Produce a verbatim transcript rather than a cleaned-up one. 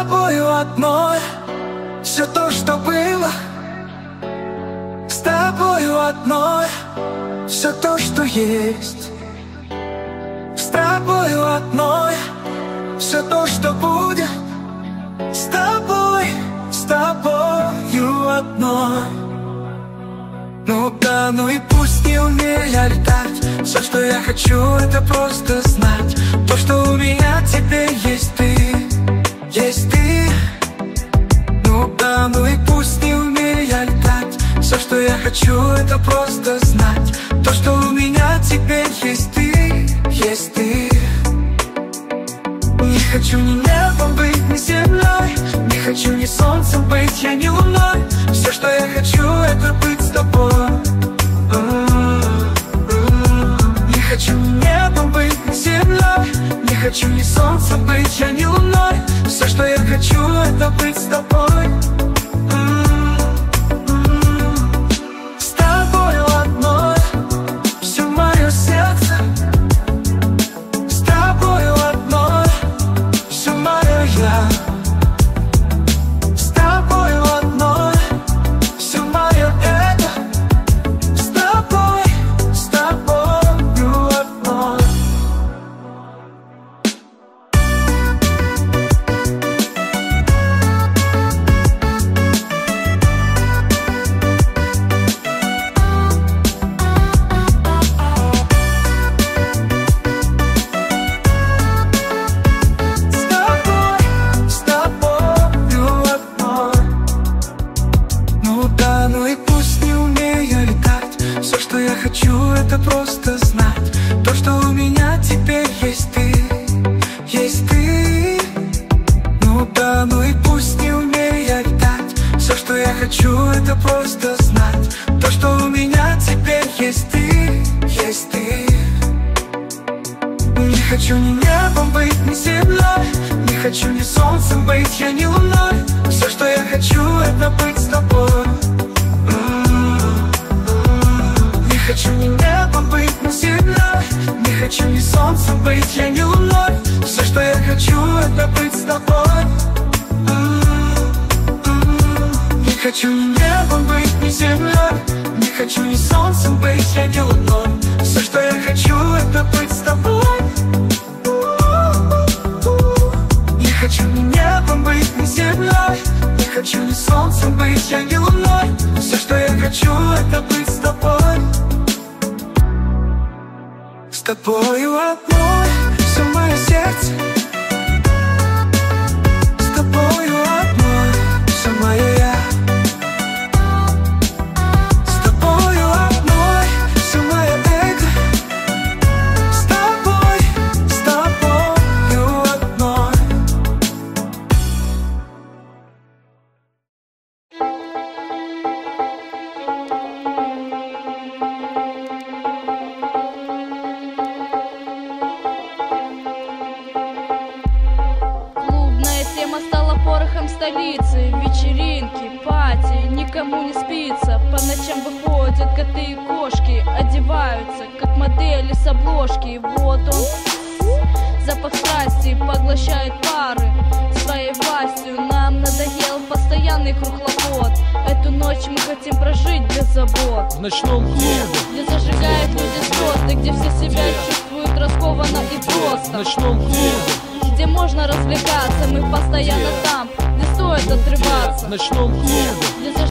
тобою одной все то, что было. С тобою одной все то, что есть. С тобою одной все то, что будет. С тобой, с тобою одной. Ну да, ну и пусть не умею я летать, все, что я хочу, это просто знать то, что у меня теперь есть ты, есть ты. Ну да, ну и пусть не умею я летать, все, что я хочу, это просто знать то, что у меня теперь есть ты, есть ты. Не хочу ни небом быть, ни землей, не хочу ни солнцем быть, я не луной. Все, что я хочу, это быть с тобой. Не хочу ни небом быть, ни землей, не хочу ни солнцем быть, я не луной. Все, что я хочу, это быть с тобой. С тобою одной все мое сердце. С тобою одной все мое я. С тобою одной все мое эго. С тобой, с тобою одной. Это просто знать то, что у меня теперь есть ты, есть ты. Ну да, ну и пусть не умею я летать, все, что я хочу, это просто знать то, что у меня теперь есть ты, есть ты. Не хочу ни небом быть, ни землей, не хочу ни солнцем быть, я не луной. Все, что я хочу, это быть с тобой. Не хочу ни небом быть, ни землей, не хочу ни солнцем быть, я не луной. Все, что я хочу, это быть с тобой. Не хочу ни небом быть, ни землей, не хочу ни солнцем быть, я не луной. Все, что я хочу, это быть с тобой. Не хочу ни небом быть, ни землей, не хочу ни солнцем быть, я не луной. Все, что я хочу, это быть с тобой. С тобою одной все мое сердце. С тобою одной все мое я. С тобою одной все мое эго. С тобой, с тобою одной. Столицы, вечеринки, пати, никому не спится. По ночам выходят коты и кошки, одеваются, как модели с обложки. Вот он, запах страсти, поглощает пары своей властью. Нам надоел постоянный круглоход. Эту ночь мы хотим прожить без забот. В ночном клубе, где зажигают люди звезды, где все себя чувствуют раскованно и просто. в ночном клубе, где можно развлекаться, мы постоянно там, где стоит отрываться. в ночном клубе, где